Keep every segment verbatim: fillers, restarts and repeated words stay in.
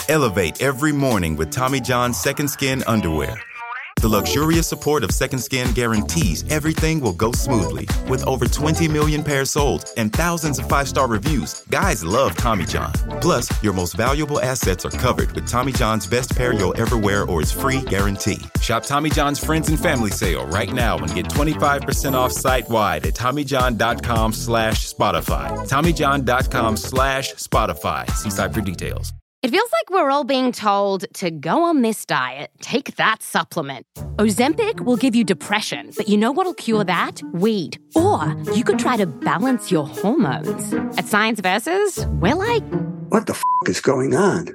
Elevate every morning with Tommy John's Second Skin underwear. The luxurious support of Second Skin guarantees everything will go smoothly. With over twenty million pairs sold and thousands of five-star reviews, guys love Tommy John. Plus, your most valuable assets are covered with Tommy John's best pair you'll ever wear or its free guarantee. Shop Tommy John's Friends and Family Sale right now and get twenty-five percent off site-wide at TommyJohn.com slash Spotify. TommyJohn.com slash Spotify. See site for details. It feels like we're all being told to go on this diet, take that supplement. Ozempic will give you depression, but you know what'll cure that? Weed. Or you could try to balance your hormones. At Science Versus, we're like... What the f*** is going on?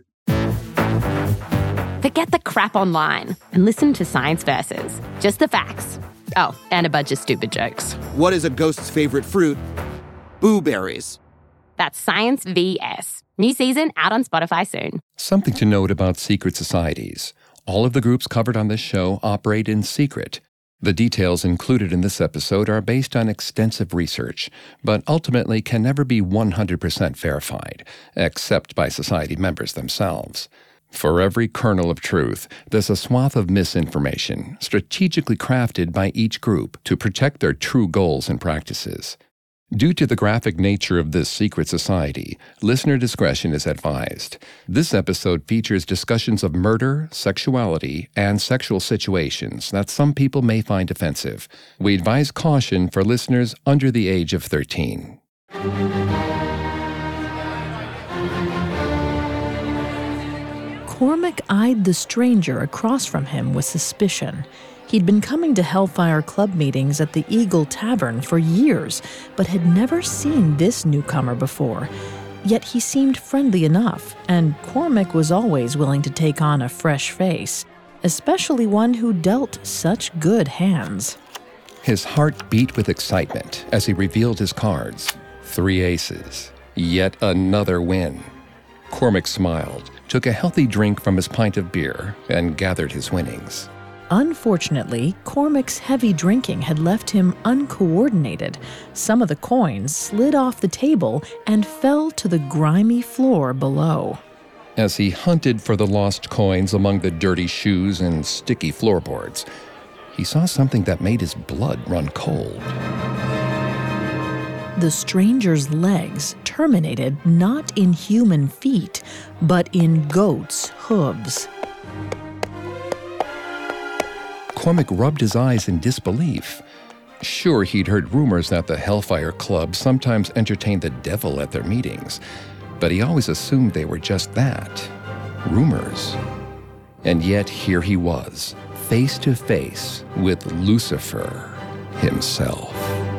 Forget the crap online and listen to Science Versus. Just the facts. Oh, and a bunch of stupid jokes. What is a ghost's favorite fruit? Blueberries. That's Science V S. New season out on Spotify soon. Something to note about secret societies. All of the groups covered on this show operate in secret. The details included in this episode are based on extensive research, but ultimately can never be one hundred percent verified, except by society members themselves. For every kernel of truth, there's a swath of misinformation, strategically crafted by each group to protect their true goals and practices. Due to the graphic nature of this secret society, listener discretion is advised. This episode features discussions of murder, sexuality, and sexual situations that some people may find offensive. We advise caution for listeners under the age of thirteen. Cormac eyed the stranger across from him with suspicion. He'd been coming to Hellfire Club meetings at the Eagle Tavern for years, but had never seen this newcomer before. Yet he seemed friendly enough, and Cormac was always willing to take on a fresh face, especially one who dealt such good hands. His heart beat with excitement as he revealed his cards. Three aces. Yet another win. Cormac smiled, took a healthy drink from his pint of beer, and gathered his winnings. Unfortunately, Cormac's heavy drinking had left him uncoordinated. Some of the coins slid off the table and fell to the grimy floor below. As he hunted for the lost coins among the dirty shoes and sticky floorboards, he saw something that made his blood run cold. The stranger's legs terminated not in human feet, but in goats' hooves. Cormac rubbed his eyes in disbelief. Sure, he'd heard rumors that the Hellfire Club sometimes entertained the devil at their meetings, but he always assumed they were just that, rumors. And yet here he was, face to face with Lucifer himself.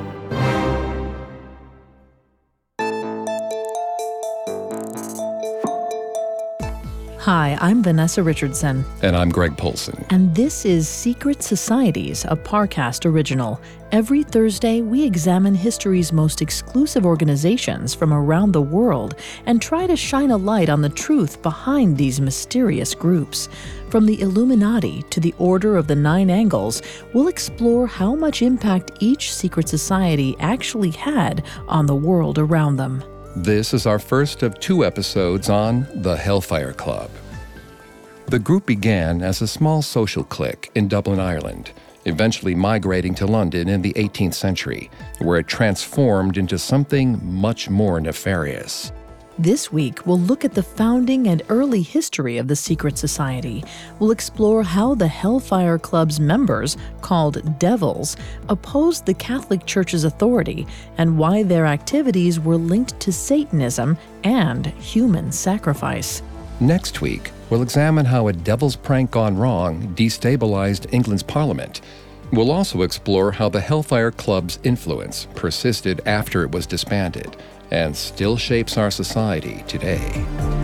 Hi, I'm Vanessa Richardson. And I'm Greg Polson. And this is Secret Societies, a Parcast original. Every Thursday, we examine history's most exclusive organizations from around the world and try to shine a light on the truth behind these mysterious groups. From the Illuminati to the Order of the Nine Angles, we'll explore how much impact each secret society actually had on the world around them. This is our first of two episodes on the Hellfire Club. The group began as a small social clique in Dublin, Ireland, eventually migrating to London in the eighteenth century, where it transformed into something much more nefarious. This week, we'll look at the founding and early history of the secret society. We'll explore how the Hellfire Club's members, called devils, opposed the Catholic Church's authority and why their activities were linked to Satanism and human sacrifice. Next week, we'll examine how a devil's prank gone wrong destabilized England's parliament. We'll also explore how the Hellfire Club's influence persisted after it was disbanded and still shapes our society today.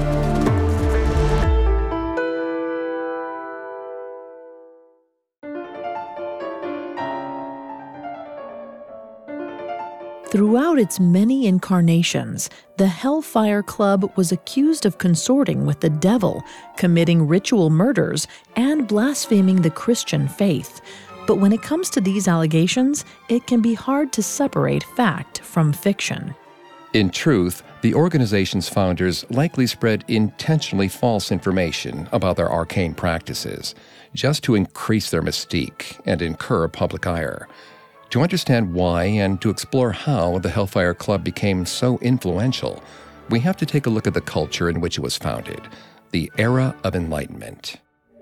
Throughout its many incarnations, the Hellfire Club was accused of consorting with the devil, committing ritual murders, and blaspheming the Christian faith. But when it comes to these allegations, it can be hard to separate fact from fiction. In truth, the organization's founders likely spread intentionally false information about their arcane practices, just to increase their mystique and incur public ire. To understand why and to explore how the Hellfire Club became so influential, we have to take a look at the culture in which it was founded, the era of Enlightenment.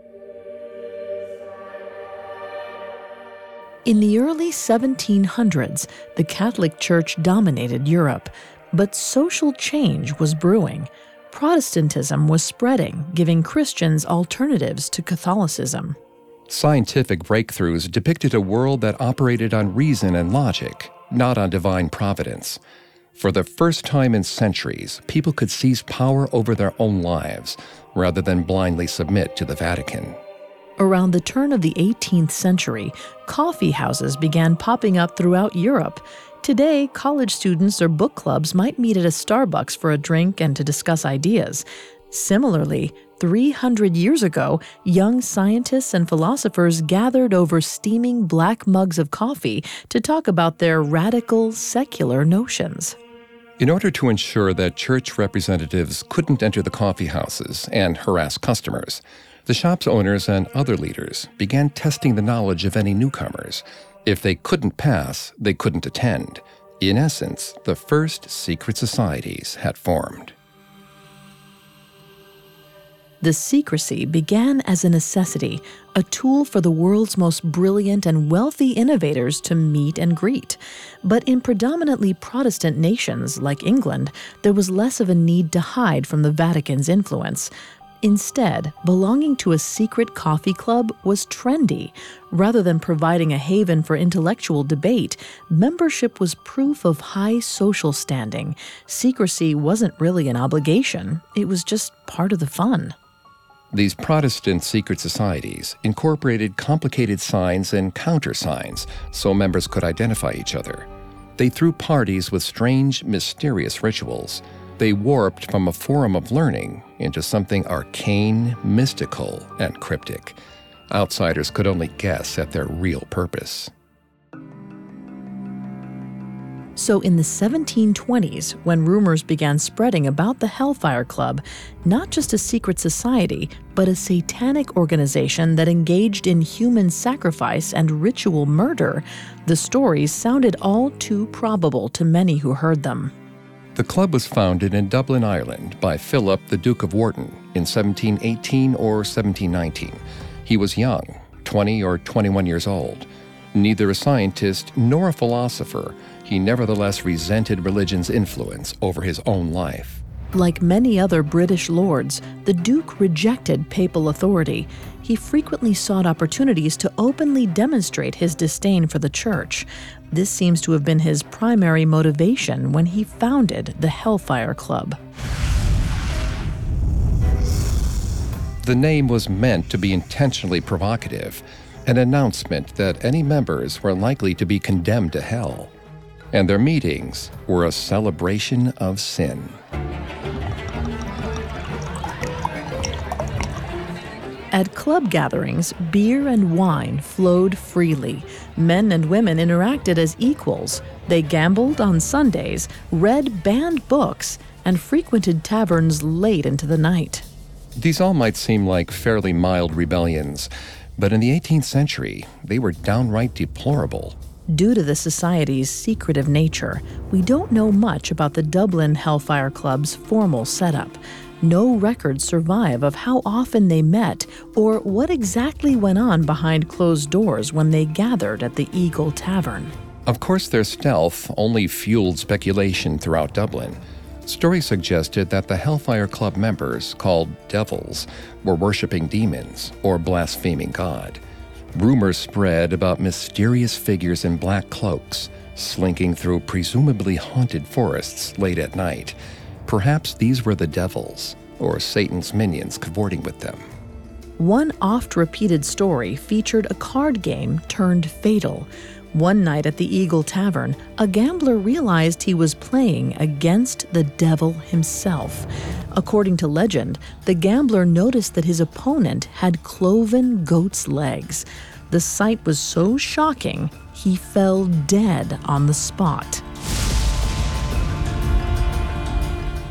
In the early seventeen hundreds, the Catholic Church dominated Europe, but social change was brewing. Protestantism was spreading, giving Christians alternatives to Catholicism. Scientific breakthroughs depicted a world that operated on reason and logic, not on divine providence. For the first time in centuries, people could seize power over their own lives, rather than blindly submit to the Vatican. Around the turn of the eighteenth century, coffee houses began popping up throughout Europe. Today, college students or book clubs might meet at a Starbucks for a drink and to discuss ideas. Similarly, three hundred years ago, young scientists and philosophers gathered over steaming black mugs of coffee to talk about their radical, secular notions. In order to ensure that church representatives couldn't enter the coffee houses and harass customers, the shop's owners and other leaders began testing the knowledge of any newcomers. If they couldn't pass, they couldn't attend. In essence, the first secret societies had formed. The secrecy began as a necessity, a tool for the world's most brilliant and wealthy innovators to meet and greet. But in predominantly Protestant nations like England, there was less of a need to hide from the Vatican's influence. Instead, belonging to a secret coffee club was trendy. Rather than providing a haven for intellectual debate, membership was proof of high social standing. Secrecy wasn't really an obligation, it was just part of the fun. These Protestant secret societies incorporated complicated signs and countersigns so members could identify each other. They threw parties with strange, mysterious rituals. They warped from a forum of learning into something arcane, mystical, and cryptic. Outsiders could only guess at their real purpose. So in the seventeen twenties, when rumors began spreading about the Hellfire Club, not just a secret society, but a satanic organization that engaged in human sacrifice and ritual murder, the stories sounded all too probable to many who heard them. The club was founded in Dublin, Ireland by Philip, the Duke of Wharton, in seventeen eighteen or seventeen nineteen. He was young, twenty or twenty-one years old. Neither a scientist nor a philosopher, he nevertheless resented religion's influence over his own life. Like many other British lords, the Duke rejected papal authority. He frequently sought opportunities to openly demonstrate his disdain for the Church. This seems to have been his primary motivation when he founded the Hellfire Club. The name was meant to be intentionally provocative, an announcement that any members were likely to be condemned to hell. And their meetings were a celebration of sin. At club gatherings, beer and wine flowed freely. Men and women interacted as equals. They gambled on Sundays, read banned books, and frequented taverns late into the night. These all might seem like fairly mild rebellions, but in the eighteenth century, they were downright deplorable. Due to the society's secretive nature, we don't know much about the Dublin Hellfire Club's formal setup. No records survive of how often they met or what exactly went on behind closed doors when they gathered at the Eagle Tavern. Of course, their stealth only fueled speculation throughout Dublin. Stories suggested that the Hellfire Club members, called devils, were worshipping demons or blaspheming God. Rumors spread about mysterious figures in black cloaks, slinking through presumably haunted forests late at night. Perhaps these were the devils, or Satan's minions cavorting with them. One oft-repeated story featured a card game turned fatal. One night at the Eagle Tavern, a gambler realized he was playing against the devil himself. According to legend, the gambler noticed that his opponent had cloven goat's legs. The sight was so shocking, he fell dead on the spot.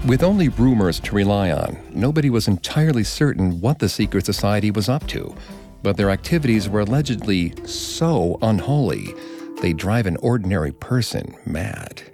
With only rumors to rely on, nobody was entirely certain what the secret society was up to, but their activities were allegedly so unholy, they drive an ordinary person mad.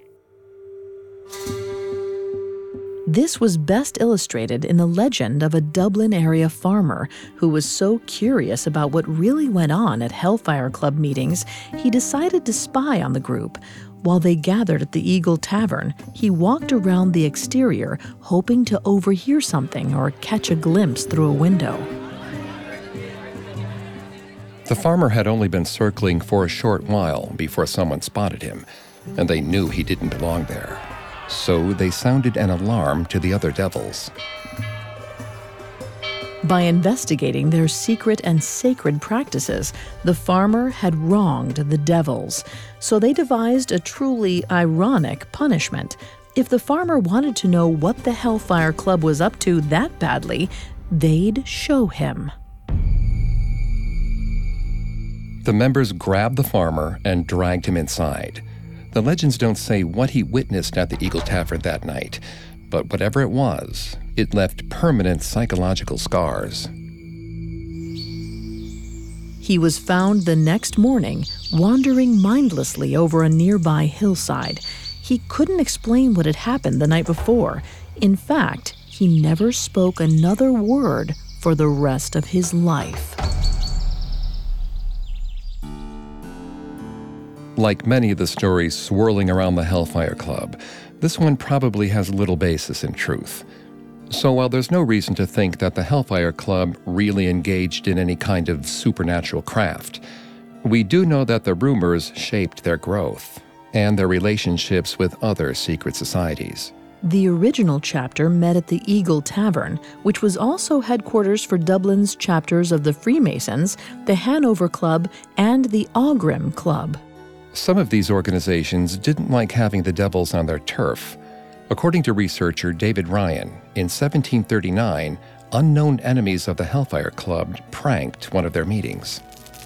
This was best illustrated in the legend of a Dublin area farmer who was so curious about what really went on at Hellfire Club meetings, he decided to spy on the group. While they gathered at the Eagle Tavern, he walked around the exterior, hoping to overhear something or catch a glimpse through a window. The farmer had only been circling for a short while before someone spotted him, and they knew he didn't belong there. So they sounded an alarm to the other devils. By investigating their secret and sacred practices, the farmer had wronged the devils. So they devised a truly ironic punishment. If the farmer wanted to know what the Hellfire Club was up to that badly, they'd show him. The members grabbed the farmer and dragged him inside. The legends don't say what he witnessed at the Eagle Tavern that night, but whatever it was, it left permanent psychological scars. He was found the next morning, wandering mindlessly over a nearby hillside. He couldn't explain what had happened the night before. In fact, he never spoke another word for the rest of his life. Like many of the stories swirling around the Hellfire Club, this one probably has little basis in truth. So while there's no reason to think that the Hellfire Club really engaged in any kind of supernatural craft, we do know that the rumors shaped their growth and their relationships with other secret societies. The original chapter met at the Eagle Tavern, which was also headquarters for Dublin's chapters of the Freemasons, the Hanover Club, and the Aughrim Club. Some of these organizations didn't like having the devils on their turf. According to researcher David Ryan, in seventeen thirty-nine, unknown enemies of the Hellfire Club pranked one of their meetings.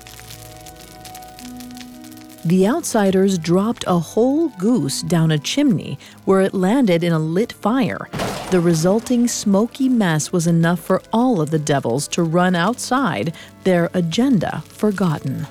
The outsiders dropped a whole goose down a chimney where it landed in a lit fire. The resulting smoky mess was enough for all of the devils to run outside, their agenda forgotten.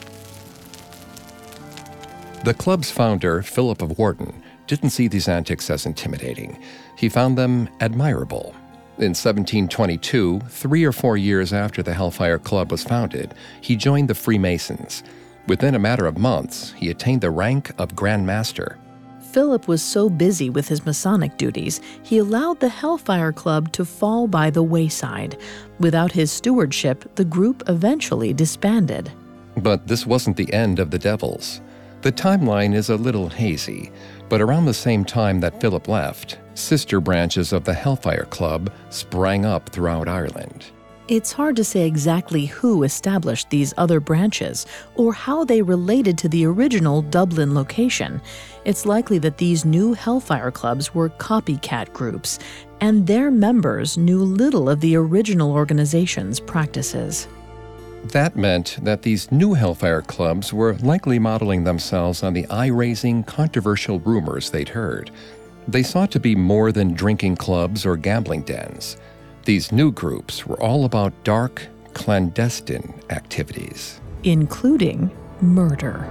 The club's founder, Philip of Wharton, didn't see these antics as intimidating. He found them admirable. In seventeen twenty-two, three or four years after the Hellfire Club was founded, he joined the Freemasons. Within a matter of months, he attained the rank of Grand Master. Philip was so busy with his Masonic duties, he allowed the Hellfire Club to fall by the wayside. Without his stewardship, the group eventually disbanded. But this wasn't the end of the devils. The timeline is a little hazy, but around the same time that Philip left, sister branches of the Hellfire Club sprang up throughout Ireland. It's hard to say exactly who established these other branches or how they related to the original Dublin location. It's likely that these new Hellfire Clubs were copycat groups, and their members knew little of the original organization's practices. That meant that these new Hellfire Clubs were likely modeling themselves on the eye-raising, controversial rumors they'd heard. They sought to be more than drinking clubs or gambling dens. These new groups were all about dark, clandestine activities, including murder.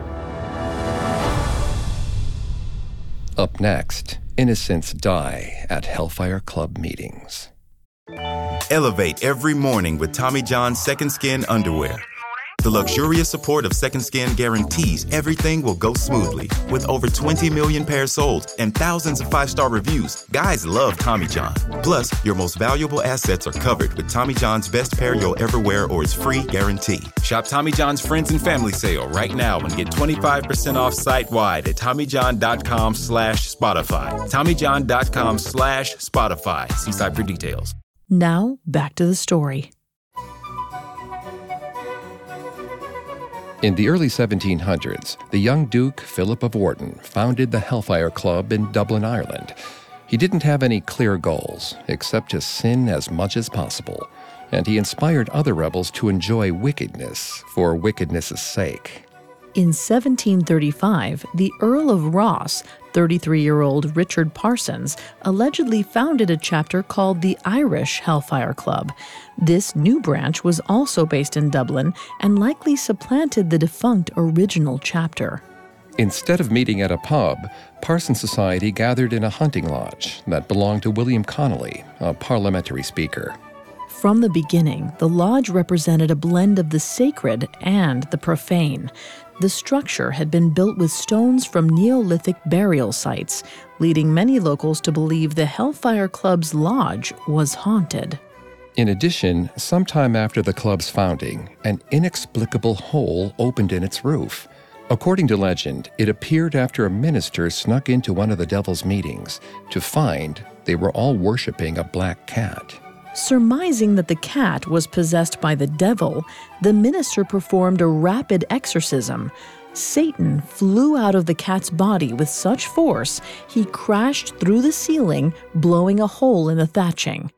Up next, innocents die at Hellfire Club meetings. Elevate every morning with Tommy John's Second Skin underwear. The luxurious support of Second Skin guarantees everything will go smoothly. With over twenty million pairs sold and thousands of five-star reviews, guys love Tommy John. Plus, your most valuable assets are covered with Tommy John's best pair you'll ever wear or its free guarantee. Shop Tommy John's Friends and Family Sale right now and get twenty-five percent off site-wide at TommyJohn.com slash Spotify. TommyJohn.com slash Spotify. See site for details. Now, back to the story. In the early seventeen hundreds, the young Duke Philip of Wharton founded the Hellfire Club in Dublin, Ireland. He didn't have any clear goals, except to sin as much as possible, and he inspired other rebels to enjoy wickedness for wickedness' sake. In seventeen thirty-five, the Earl of Ross, thirty-three-year-old Richard Parsons, allegedly founded a chapter called the Irish Hellfire Club. This new branch was also based in Dublin and likely supplanted the defunct original chapter. Instead of meeting at a pub, Parsons Society gathered in a hunting lodge that belonged to William Connolly, a parliamentary speaker. From the beginning, the lodge represented a blend of the sacred and the profane. The structure had been built with stones from Neolithic burial sites, leading many locals to believe the Hellfire Club's lodge was haunted. In addition, sometime after the club's founding, an inexplicable hole opened in its roof. According to legend, it appeared after a minister snuck into one of the devil's meetings to find they were all worshiping a black cat. Surmising that the cat was possessed by the devil, the minister performed a rapid exorcism. Satan flew out of the cat's body with such force, he crashed through the ceiling, blowing a hole in the thatching.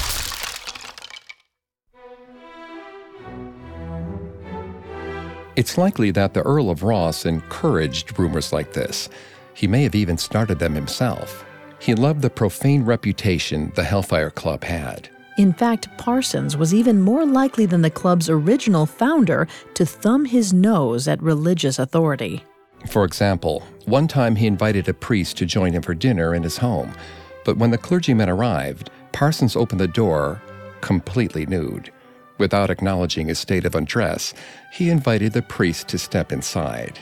It's likely that the Earl of Ross encouraged rumors like this. He may have even started them himself. He loved the profane reputation the Hellfire Club had. In fact, Parsons was even more likely than the club's original founder to thumb his nose at religious authority. For example, one time he invited a priest to join him for dinner in his home, but when the clergyman arrived, Parsons opened the door completely nude. Without acknowledging his state of undress, he invited the priest to step inside.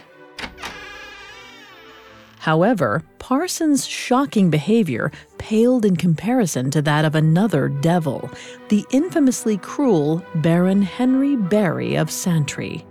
However, Parsons' shocking behavior paled in comparison to that of another devil, the infamously cruel Baron Henry Barry of Santry.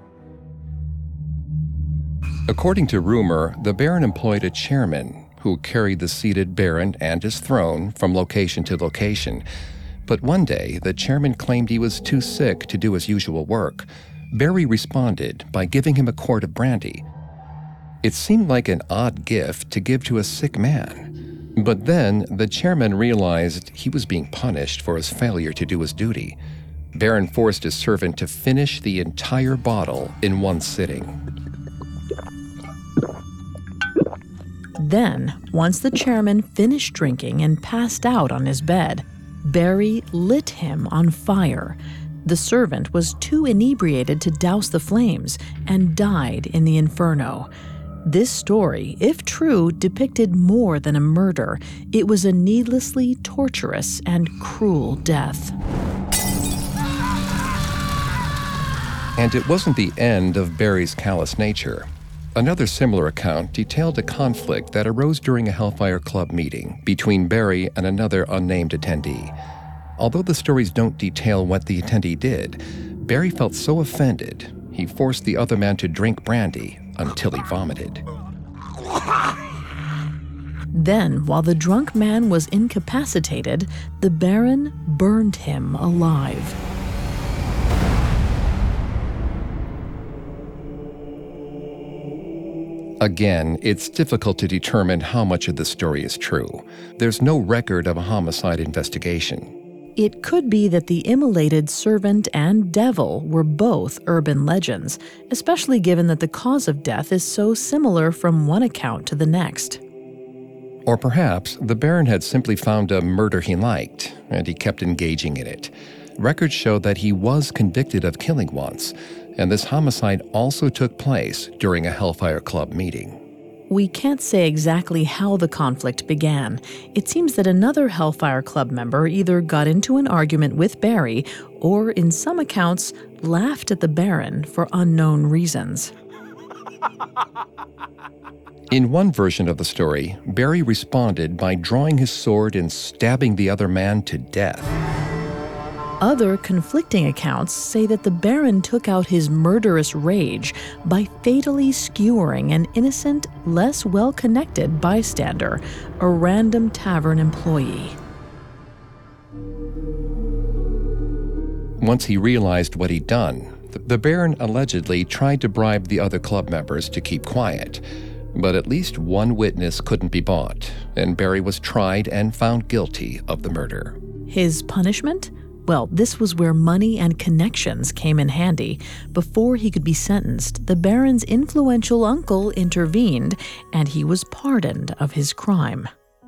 According to rumor, the Baron employed a chairman who carried the seated Baron and his throne from location to location. But one day, the chairman claimed he was too sick to do his usual work. Barry responded by giving him a quart of brandy. It seemed like an odd gift to give to a sick man. But then the chairman realized he was being punished for his failure to do his duty. Baron forced his servant to finish the entire bottle in one sitting. Then, once the chairman finished drinking and passed out on his bed, Barry lit him on fire. The servant was too inebriated to douse the flames and died in the inferno. This story, if true, depicted more than a murder. It was a needlessly torturous and cruel death. And it wasn't the end of Barry's callous nature. Another similar account detailed a conflict that arose during a Hellfire Club meeting between Barry and another unnamed attendee. Although the stories don't detail what the attendee did, Barry felt so offended, he forced the other man to drink brandy until he vomited. Then, while the drunk man was incapacitated, the Baron burned him alive. Again, it's difficult to determine how much of the story is true. There's no record of a homicide investigation. It could be that the immolated servant and devil were both urban legends, especially given that the cause of death is so similar from one account to the next. Or perhaps the Baron had simply found a murder he liked, and he kept engaging in it. Records show that he was convicted of killing once, and this homicide also took place during a Hellfire Club meeting. We can't say exactly how the conflict began. It seems that another Hellfire Club member either got into an argument with Barry or, in some accounts, laughed at the Baron for unknown reasons. In one version of the story, Barry responded by drawing his sword and stabbing the other man to death. Other conflicting accounts say that the Baron took out his murderous rage by fatally skewering an innocent, less well-connected bystander, a random tavern employee. Once he realized what he'd done, the Baron allegedly tried to bribe the other club members to keep quiet. But at least one witness couldn't be bought, and Barry was tried and found guilty of the murder. His punishment? Well, this was where money and connections came in handy. Before he could be sentenced, the Baron's influential uncle intervened, and he was pardoned of his crime.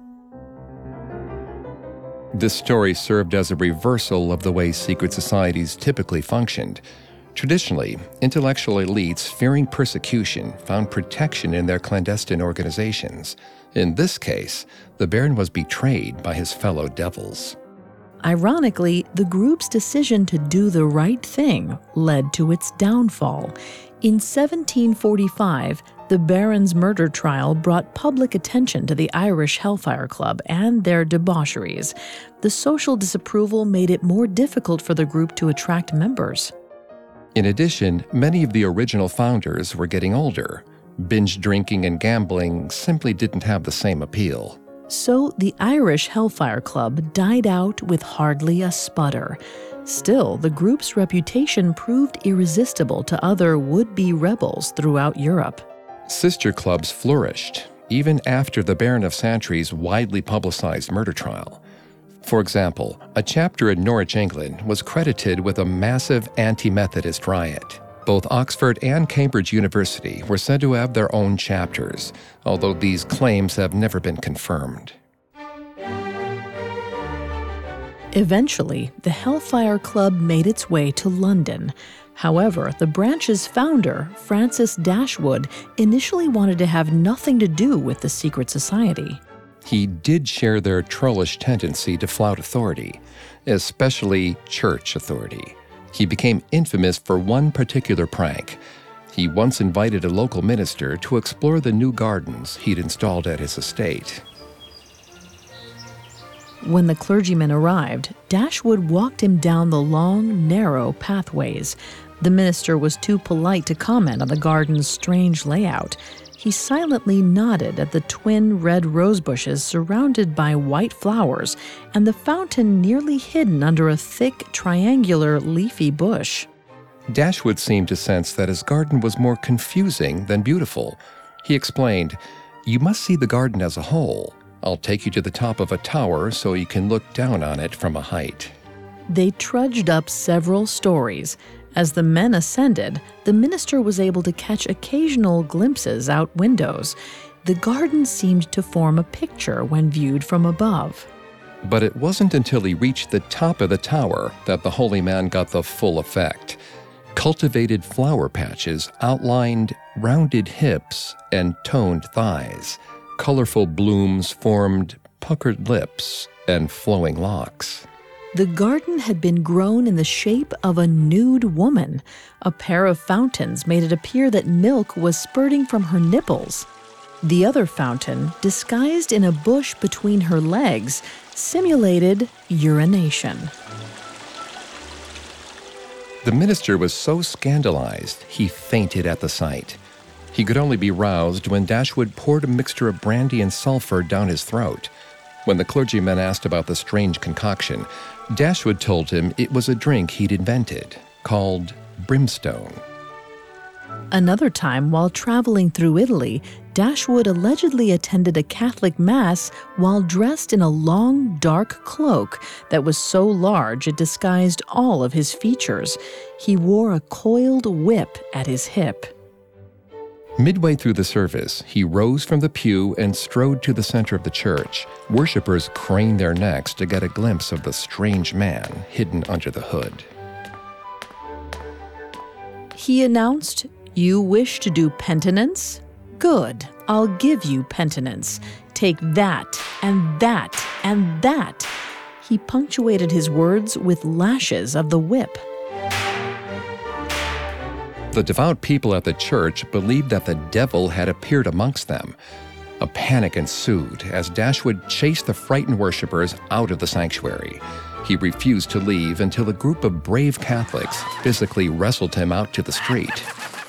This story served as a reversal of the way secret societies typically functioned. Traditionally, intellectual elites fearing persecution found protection in their clandestine organizations. In this case, the Baron was betrayed by his fellow devils. Ironically, the group's decision to do the right thing led to its downfall. In seventeen forty-five, the Baron's murder trial brought public attention to the Irish Hellfire Club and their debaucheries. The social disapproval made it more difficult for the group to attract members. In addition, many of the original founders were getting older. Binge drinking and gambling simply didn't have the same appeal. So the Irish Hellfire Club died out with hardly a sputter. Still, the group's reputation proved irresistible to other would-be rebels throughout Europe. Sister clubs flourished, even after the Baron of Santry's widely publicized murder trial. For example, a chapter in Norwich, England, was credited with a massive anti-Methodist riot. Both Oxford and Cambridge University were said to have their own chapters, although these claims have never been confirmed. Eventually, the Hellfire Club made its way to London. However, the branch's founder, Francis Dashwood, initially wanted to have nothing to do with the secret society. He did share their trollish tendency to flout authority, especially church authority. He became infamous for one particular prank. He once invited a local minister to explore the new gardens he'd installed at his estate. When the clergyman arrived, Dashwood walked him down the long, narrow pathways. The minister was too polite to comment on the garden's strange layout. He silently nodded at the twin red rose bushes surrounded by white flowers and the fountain nearly hidden under a thick, triangular, leafy bush. Dashwood seemed to sense that his garden was more confusing than beautiful. He explained, "You must see the garden as a whole. I'll take you to the top of a tower so you can look down on it from a height." They trudged up several stories. As the men ascended, the minister was able to catch occasional glimpses out windows. The garden seemed to form a picture when viewed from above. But it wasn't until he reached the top of the tower that the holy man got the full effect. Cultivated flower patches outlined rounded hips and toned thighs. Colorful blooms formed puckered lips and flowing locks. The garden had been grown in the shape of a nude woman. A pair of fountains made it appear that milk was spurting from her nipples. The other fountain, disguised in a bush between her legs, simulated urination. The minister was so scandalized, he fainted at the sight. He could only be roused when Dashwood poured a mixture of brandy and sulfur down his throat. When the clergyman asked about the strange concoction, Dashwood told him it was a drink he'd invented, called brimstone. Another time, while traveling through Italy, Dashwood allegedly attended a Catholic mass while dressed in a long, dark cloak that was so large it disguised all of his features. He wore a coiled whip at his hip. Midway through the service, he rose from the pew and strode to the center of the church. Worshippers craned their necks to get a glimpse of the strange man hidden under the hood. He announced, "You wish to do penitence? Good, I'll give you penitence. Take that, and that, and that." He punctuated his words with lashes of the whip. The devout people at the church believed that the devil had appeared amongst them. A panic ensued as Dashwood chased the frightened worshippers out of the sanctuary. He refused to leave until a group of brave Catholics physically wrestled him out to the street.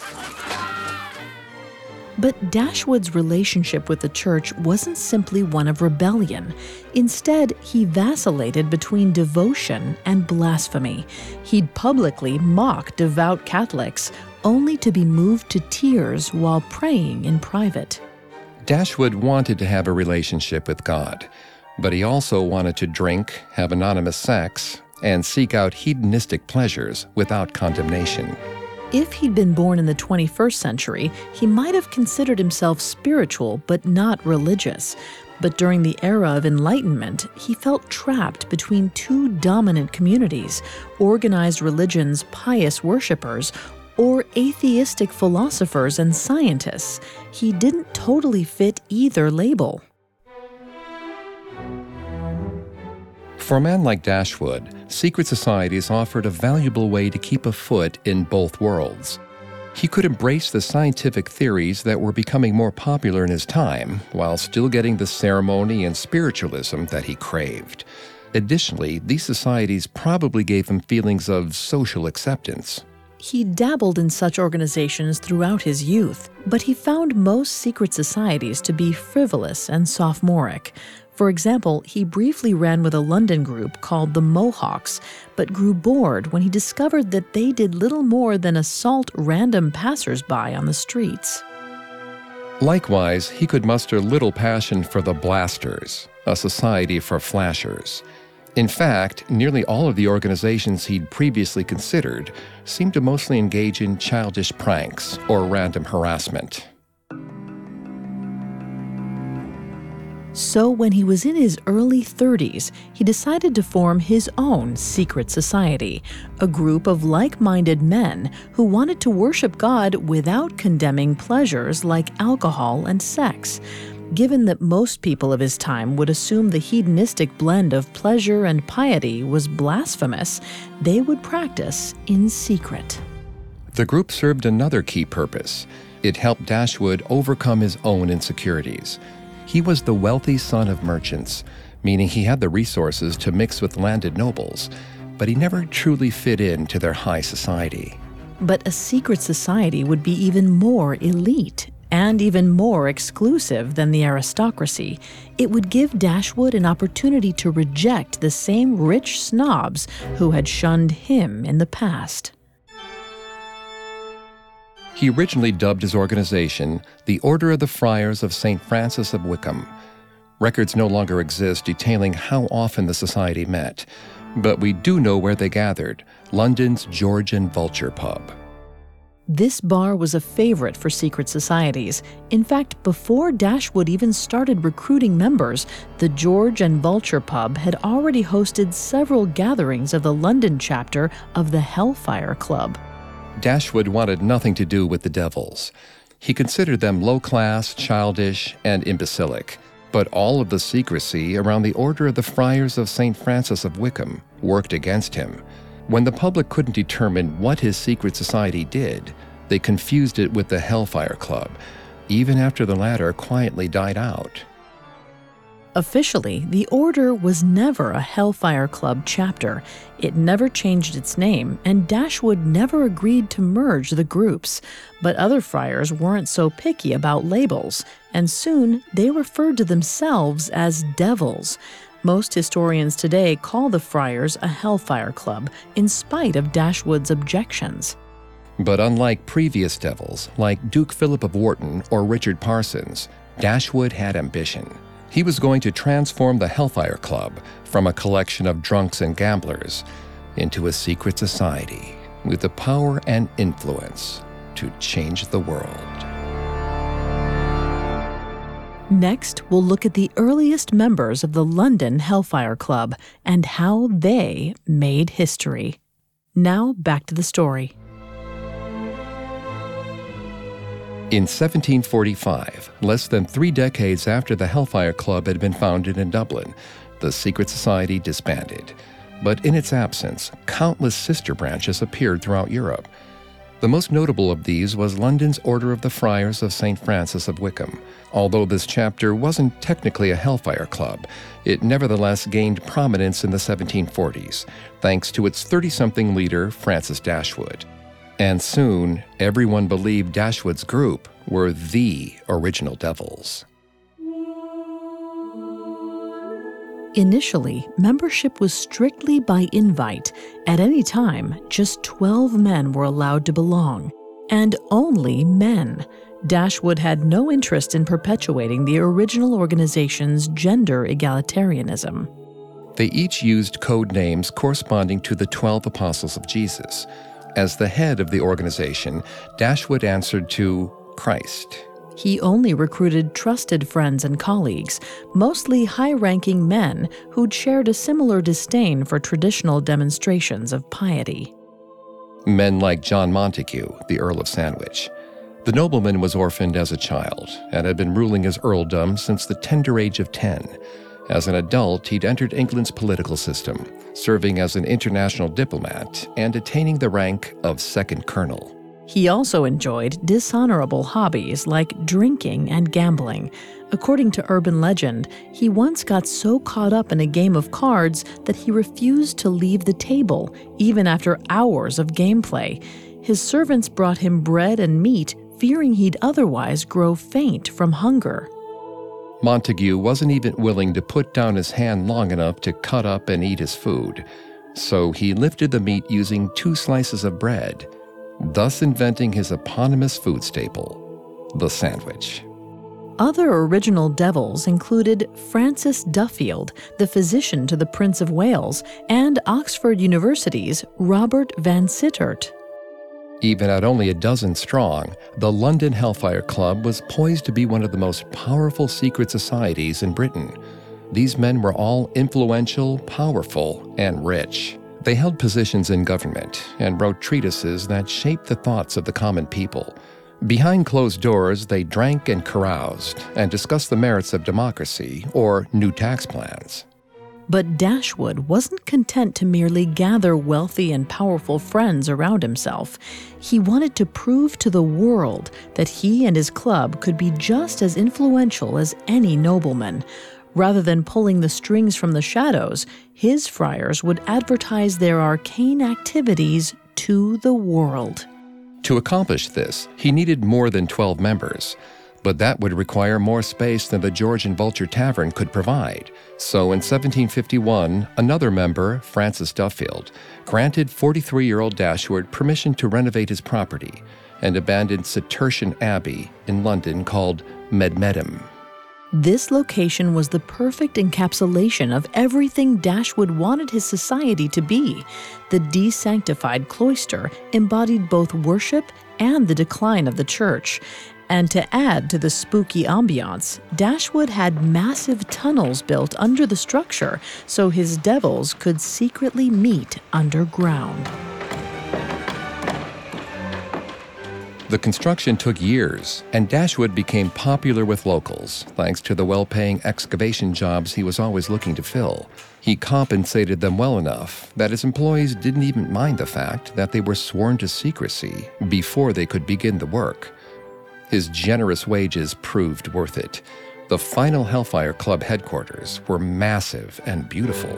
But Dashwood's relationship with the church wasn't simply one of rebellion. Instead, he vacillated between devotion and blasphemy. He'd publicly mock devout Catholics, only to be moved to tears while praying in private. Dashwood wanted to have a relationship with God, but he also wanted to drink, have anonymous sex, and seek out hedonistic pleasures without condemnation. If he'd been born in the twenty-first century, he might have considered himself spiritual but not religious. But during the era of Enlightenment, he felt trapped between two dominant communities, organized religion's pious worshippers or atheistic philosophers and scientists. He didn't totally fit either label. For a man like Dashwood, secret societies offered a valuable way to keep a foot in both worlds. He could embrace the scientific theories that were becoming more popular in his time, while still getting the ceremony and spiritualism that he craved. Additionally, these societies probably gave him feelings of social acceptance. He dabbled in such organizations throughout his youth, but he found most secret societies to be frivolous and sophomoric. For example, he briefly ran with a London group called the Mohawks, but grew bored when he discovered that they did little more than assault random passers-by on the streets. Likewise, he could muster little passion for the Blasters, a society for flashers. In fact, nearly all of the organizations he'd previously considered seemed to mostly engage in childish pranks or random harassment. So when he was in his early thirties, he decided to form his own secret society, a group of like-minded men who wanted to worship God without condemning pleasures like alcohol and sex. Given that most people of his time would assume the hedonistic blend of pleasure and piety was blasphemous, they would practice in secret. The group served another key purpose. It helped Dashwood overcome his own insecurities. He was the wealthy son of merchants, meaning he had the resources to mix with landed nobles, but he never truly fit into their high society. But a secret society would be even more elite and even more exclusive than the aristocracy. It would give Dashwood an opportunity to reject the same rich snobs who had shunned him in the past. He originally dubbed his organization the Order of the Friars of Saint Francis of Wickham. Records no longer exist detailing how often the society met, but we do know where they gathered, London's George and Vulture pub. This bar was a favorite for secret societies. In fact, before Dashwood even started recruiting members, the George and Vulture pub had already hosted several gatherings of the London chapter of the Hellfire Club. Dashwood wanted nothing to do with the devils. He considered them low-class, childish, and imbecilic. But all of the secrecy around the Order of the Friars of Saint Francis of Wickham worked against him. When the public couldn't determine what his secret society did, they confused it with the Hellfire Club, even after the latter quietly died out. Officially, the Order was never a Hellfire Club chapter. It never changed its name, and Dashwood never agreed to merge the groups. But other friars weren't so picky about labels, and soon they referred to themselves as devils. Most historians today call the friars a Hellfire Club, in spite of Dashwood's objections. But unlike previous devils, like Duke Philip of Wharton or Richard Parsons, Dashwood had ambition. He was going to transform the Hellfire Club from a collection of drunks and gamblers into a secret society with the power and influence to change the world. Next, we'll look at the earliest members of the London Hellfire Club and how they made history. Now, back to the story. In seventeen forty-five, less than three decades after the Hellfire Club had been founded in Dublin, the secret society disbanded. But in its absence, countless sister branches appeared throughout Europe. The most notable of these was London's Order of the Friars of Saint Francis of Wickham. Although this chapter wasn't technically a Hellfire Club, it nevertheless gained prominence in the seventeen forties, thanks to its thirty-something leader, Francis Dashwood. And soon, everyone believed Dashwood's group were the original devils. Initially, membership was strictly by invite. At any time, just twelve men were allowed to belong. And only men. Dashwood had no interest in perpetuating the original organization's gender egalitarianism. They each used code names corresponding to the twelve apostles of Jesus. As the head of the organization, Dashwood answered to Christ. He only recruited trusted friends and colleagues, mostly high-ranking men who'd shared a similar disdain for traditional demonstrations of piety. Men like John Montague, the Earl of Sandwich. The nobleman was orphaned as a child and had been ruling his earldom since the tender age of ten. As an adult, he'd entered England's political system, serving as an international diplomat and attaining the rank of second colonel. He also enjoyed dishonorable hobbies like drinking and gambling. According to urban legend, he once got so caught up in a game of cards that he refused to leave the table, even after hours of gameplay. His servants brought him bread and meat, fearing he'd otherwise grow faint from hunger. Montague wasn't even willing to put down his hand long enough to cut up and eat his food, so he lifted the meat using two slices of bread, thus inventing his eponymous food staple, the sandwich. Other original devils included Francis Duffield, the physician to the Prince of Wales, and Oxford University's Robert Van Sittert. Even at only a dozen strong, the London Hellfire Club was poised to be one of the most powerful secret societies in Britain. These men were all influential, powerful, and rich. They held positions in government and wrote treatises that shaped the thoughts of the common people. Behind closed doors, they drank and caroused and discussed the merits of democracy or new tax plans. But Dashwood wasn't content to merely gather wealthy and powerful friends around himself. He wanted to prove to the world that he and his club could be just as influential as any nobleman. Rather than pulling the strings from the shadows, his friars would advertise their arcane activities to the world. To accomplish this, he needed more than twelve members. But that would require more space than the George and Vulture Tavern could provide. So in seventeen fifty-one, another member, Francis Duffield, granted forty-three-year-old Dashwood permission to renovate his property and abandoned Cistercian Abbey in London called Medmenham. This location was the perfect encapsulation of everything Dashwood wanted his society to be. The desanctified cloister embodied both worship and the decline of the church. And to add to the spooky ambiance, Dashwood had massive tunnels built under the structure so his devils could secretly meet underground. The construction took years, and Dashwood became popular with locals, thanks to the well-paying excavation jobs he was always looking to fill. He compensated them well enough that his employees didn't even mind the fact that they were sworn to secrecy before they could begin the work. His generous wages proved worth it. The final Hellfire Club headquarters were massive and beautiful.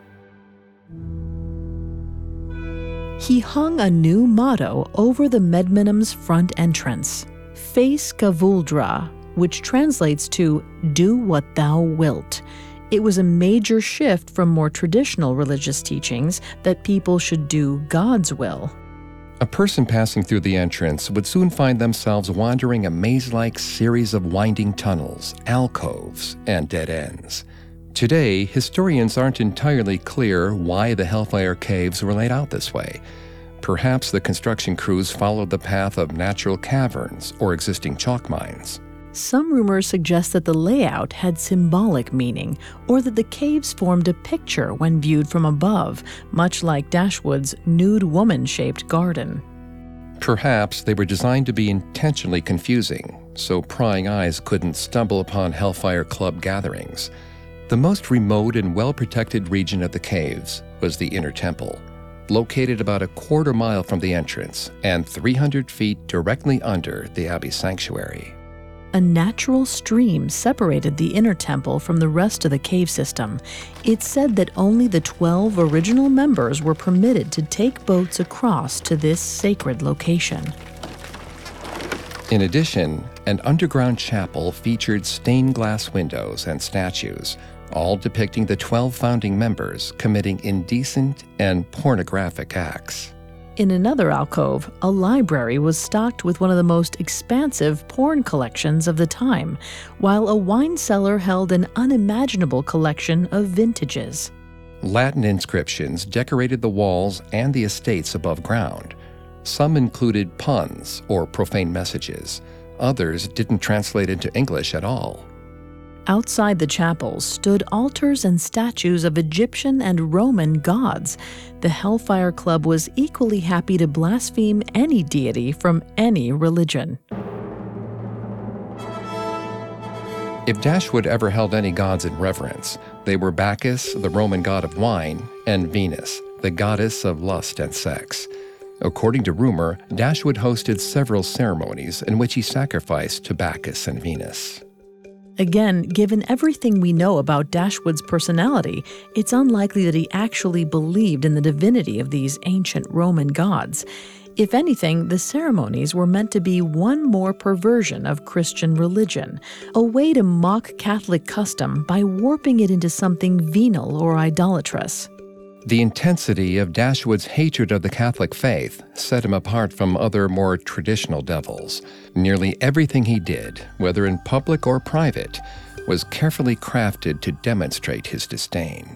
He hung a new motto over the Medmenham's front entrance, Face Gavuldra, which translates to, Do What Thou Wilt. It was a major shift from more traditional religious teachings that people should do God's will. A person passing through the entrance would soon find themselves wandering a maze-like series of winding tunnels, alcoves, and dead ends. Today, historians aren't entirely clear why the Hellfire Caves were laid out this way. Perhaps the construction crews followed the path of natural caverns or existing chalk mines. Some rumors suggest that the layout had symbolic meaning, or that the caves formed a picture when viewed from above, much like Dashwood's nude woman-shaped garden. Perhaps they were designed to be intentionally confusing, so prying eyes couldn't stumble upon Hellfire Club gatherings. The most remote and well-protected region of the caves was the Inner Temple, located about a quarter mile from the entrance and three hundred feet directly under the Abbey sanctuary. A natural stream separated the Inner Temple from the rest of the cave system. It's said that only the twelve original members were permitted to take boats across to this sacred location. In addition, an underground chapel featured stained glass windows and statues, all depicting the twelve founding members committing indecent and pornographic acts. In another alcove, a library was stocked with one of the most expansive porn collections of the time, while a wine cellar held an unimaginable collection of vintages. Latin inscriptions decorated the walls and the estates above ground. Some included puns or profane messages. Others didn't translate into English at all. Outside the chapels stood altars and statues of Egyptian and Roman gods. The Hellfire Club was equally happy to blaspheme any deity from any religion. If Dashwood ever held any gods in reverence, they were Bacchus, the Roman god of wine, and Venus, the goddess of lust and sex. According to rumor, Dashwood hosted several ceremonies in which he sacrificed to Bacchus and Venus. Again, given everything we know about Dashwood's personality, it's unlikely that he actually believed in the divinity of these ancient Roman gods. If anything, the ceremonies were meant to be one more perversion of Christian religion, a way to mock Catholic custom by warping it into something venal or idolatrous. The intensity of Dashwood's hatred of the Catholic faith set him apart from other more traditional devils. Nearly everything he did, whether in public or private, was carefully crafted to demonstrate his disdain.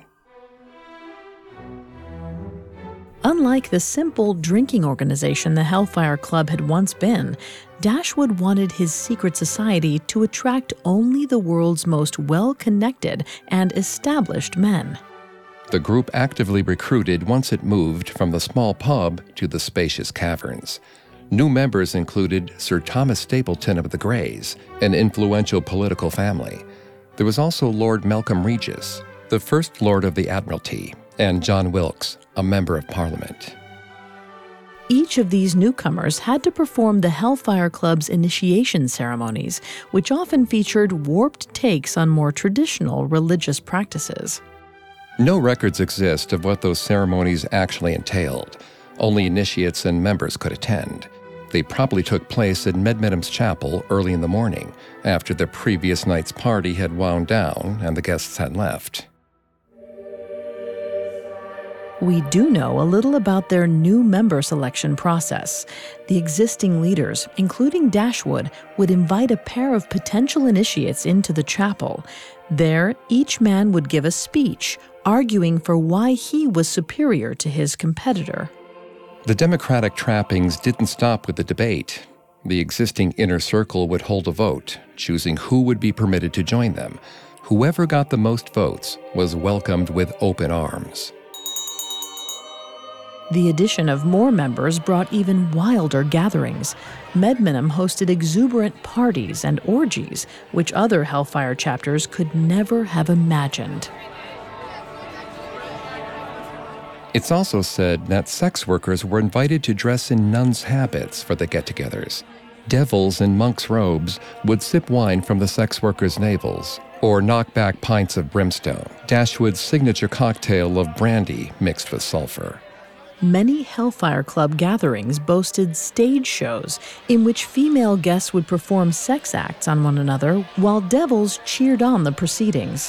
Unlike the simple drinking organization the Hellfire Club had once been, Dashwood wanted his secret society to attract only the world's most well-connected and established men. The group actively recruited once it moved from the small pub to the spacious caverns. New members included Sir Thomas Stapleton of the Greys, an influential political family. There was also Lord Malcolm Regis, the First Lord of the Admiralty, and John Wilkes, a member of Parliament. Each of these newcomers had to perform the Hellfire Club's initiation ceremonies, which often featured warped takes on more traditional religious practices. No records exist of what those ceremonies actually entailed. Only initiates and members could attend. They probably took place in Medmenham's chapel early in the morning, after the previous night's party had wound down and the guests had left. We do know a little about their new member selection process. The existing leaders, including Dashwood, would invite a pair of potential initiates into the chapel. There, each man would give a speech, arguing for why he was superior to his competitor. The democratic trappings didn't stop with the debate. The existing inner circle would hold a vote, choosing who would be permitted to join them. Whoever got the most votes was welcomed with open arms. The addition of more members brought even wilder gatherings. Medmenham hosted exuberant parties and orgies, which other Hellfire chapters could never have imagined. It's also said that sex workers were invited to dress in nuns' habits for the get-togethers. Devils in monks' robes would sip wine from the sex workers' navels, or knock back pints of brimstone, Dashwood's signature cocktail of brandy mixed with sulfur. Many Hellfire Club gatherings boasted stage shows in which female guests would perform sex acts on one another while devils cheered on the proceedings.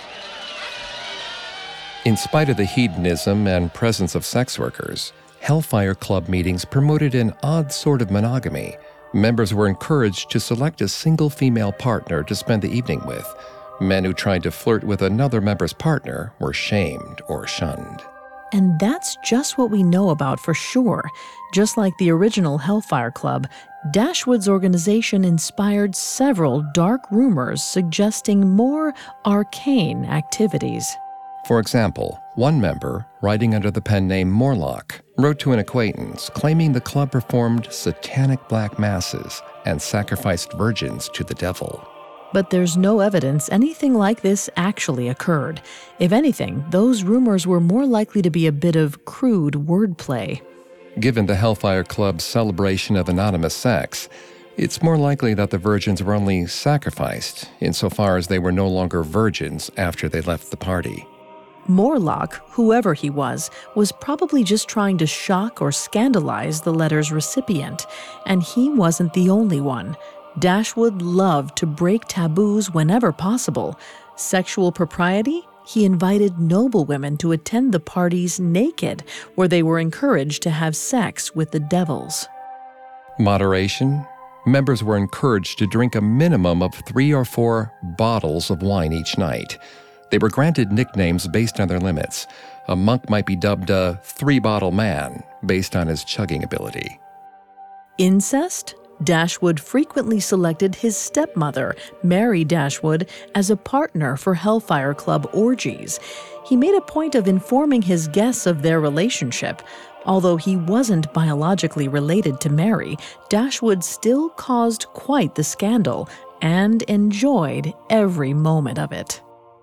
In spite of the hedonism and presence of sex workers, Hellfire Club meetings promoted an odd sort of monogamy. Members were encouraged to select a single female partner to spend the evening with. Men who tried to flirt with another member's partner were shamed or shunned. And that's just what we know about for sure. Just like the original Hellfire Club, Dashwood's organization inspired several dark rumors suggesting more arcane activities. For example, one member, writing under the pen name Morlock, wrote to an acquaintance claiming the club performed satanic black masses and sacrificed virgins to the devil. But there's no evidence anything like this actually occurred. If anything, those rumors were more likely to be a bit of crude wordplay. Given the Hellfire Club's celebration of anonymous sex, it's more likely that the virgins were only sacrificed, insofar as they were no longer virgins after they left the party. Morlock, whoever he was, was probably just trying to shock or scandalize the letter's recipient, and he wasn't the only one. Dashwood loved to break taboos whenever possible. Sexual propriety? He invited noblewomen to attend the parties naked, where they were encouraged to have sex with the devils. Moderation? Members were encouraged to drink a minimum of three or four bottles of wine each night. They were granted nicknames based on their limits. A monk might be dubbed a three-bottle man based on his chugging ability. Incest? Dashwood frequently selected his stepmother, Mary Dashwood, as a partner for Hellfire Club orgies. He made a point of informing his guests of their relationship. Although he wasn't biologically related to Mary, Dashwood still caused quite the scandal and enjoyed every moment of it.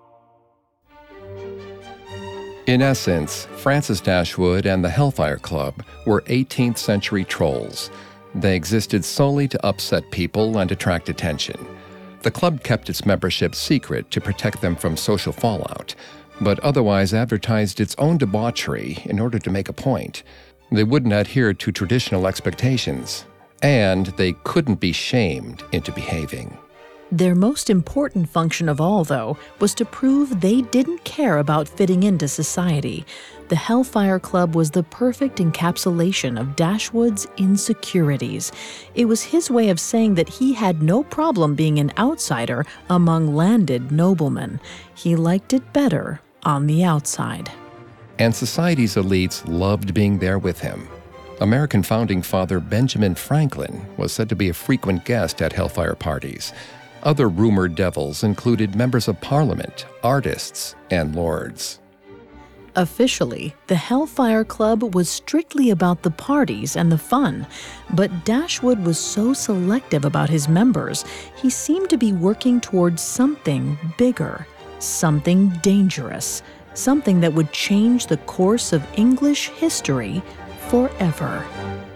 In essence, Francis Dashwood and the Hellfire Club were eighteenth century trolls. They existed solely to upset people and attract attention. The club kept its membership secret to protect them from social fallout, but otherwise advertised its own debauchery in order to make a point. They wouldn't adhere to traditional expectations, and they couldn't be shamed into behaving. Their most important function of all, though, was to prove they didn't care about fitting into society. The Hellfire Club was the perfect encapsulation of Dashwood's insecurities. It was his way of saying that he had no problem being an outsider among landed noblemen. He liked it better on the outside. And society's elites loved being there with him. American founding father Benjamin Franklin was said to be a frequent guest at Hellfire parties. Other rumored devils included members of Parliament, artists, and lords. Officially, the Hellfire Club was strictly about the parties and the fun, but Dashwood was so selective about his members, he seemed to be working towards something bigger, something dangerous, something that would change the course of English history forever.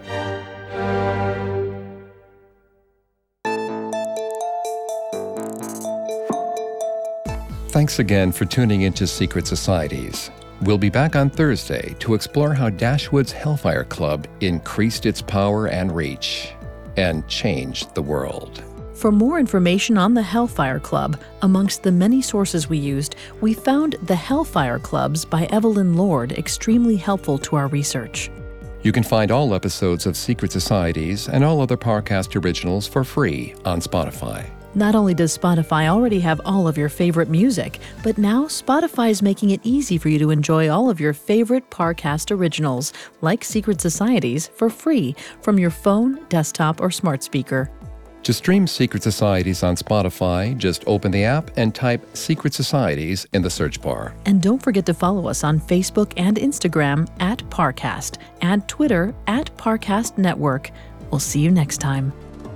Thanks again for tuning into Secret Societies. We'll be back on Thursday to explore how Dashwood's Hellfire Club increased its power and reach and changed the world. For more information on the Hellfire Club, amongst the many sources we used, we found The Hellfire Clubs by Evelyn Lord extremely helpful to our research. You can find all episodes of Secret Societies and all other Parcast originals for free on Spotify. Not only does Spotify already have all of your favorite music, but now Spotify is making it easy for you to enjoy all of your favorite Parcast originals, like Secret Societies, for free from your phone, desktop, or smart speaker. To stream Secret Societies on Spotify, just open the app and type Secret Societies in the search bar. And don't forget to follow us on Facebook and Instagram at Parcast and Twitter at Parcast Network. We'll see you next time.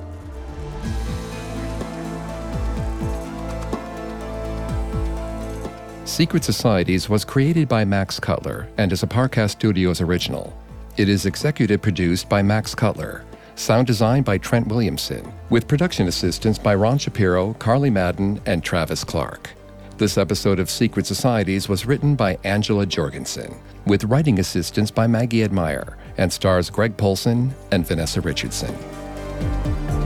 Secret Societies was created by Max Cutler and is a Parcast Studios original. It is executive produced by Max Cutler. Sound design by Trent Williamson, with production assistance by Ron Shapiro, Carly Madden, and Travis Clark. This episode of Secret Societies was written by Angela Jorgensen, with writing assistance by Maggie Admire, and stars Greg Polson and Vanessa Richardson.